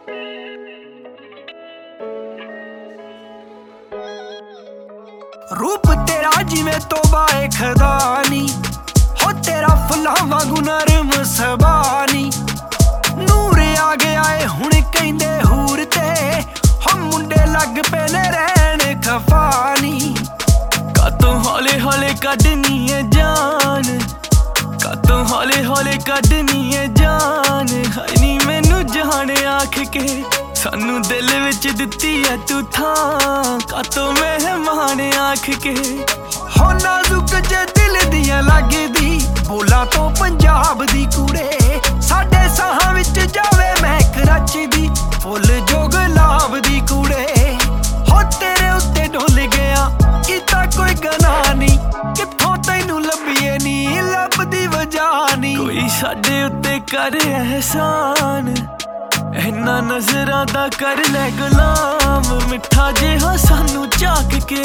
रूप तेरा जिवें तोबा ए खदा नी हो तेरा फुल्लां वांगू नरम सबानी नूर आ गया ए हुण कहंदे हूर ते हो मुंडे लग पे ने रहन खफानी कातों हौले हौले कड्डनी है जान कातों हौले हौले कड्डनी है जान हाय नी मैनू जान आख के सानू दिल विच दित्ती है तू थां कातों मेहमान आख के हो नाजुक जे दिल दियां लगदी बोला तो पंजाब दी कुड़े साडे साहां विच जावे महक रचदी फुल जो गुलाब दी कुड़े हो तेरे उत्ते डुल गया कीता कोई गनाह नहीं कित्थों तैनू लभीए नी लभदी वजह नी कोई साडे उत्ते कर एहसान इन्ना नजरां दा कर लै गुलाम मिठा जिहा सानू झाक के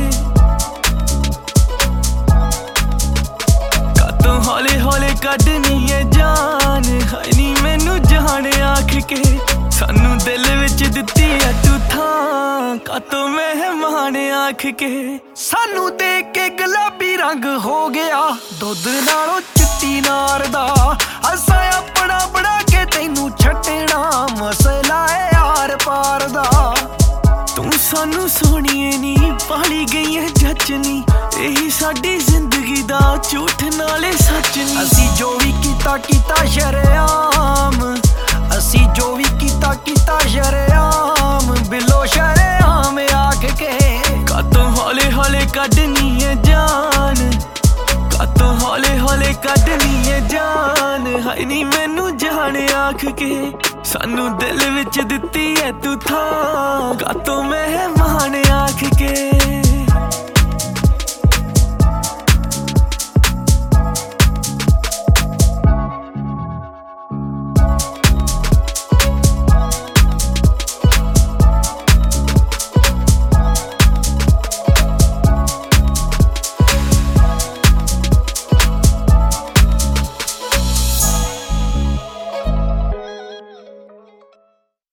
कातों हौले हौले कड्डनी है जान हाय नी मैनू जान आख के सानू दिल विच दित्ती है तू थां कातों मेहमान आख के सानू देख के गुलाबी रंग हो गया दुध नालों चिट्टी नार दा असां अपना बना के तैनू छड्डना मसला है यार पार दा तू सानू सोहणीए नी पाली गई है जचनी यही साडी जिंदगी दा झूठ नाले सच नी असी जो भी कीता शरेआम असी जो भी कीता शरेआम बिलो शरेआम आख के कातों हौले हौले कड्डनी है जान कातों हौले हौले कड्डनी है जान हाय नी मैनू जान आख के सानू दिल विच दित्ती है तू थां कातों मेहमान आख के।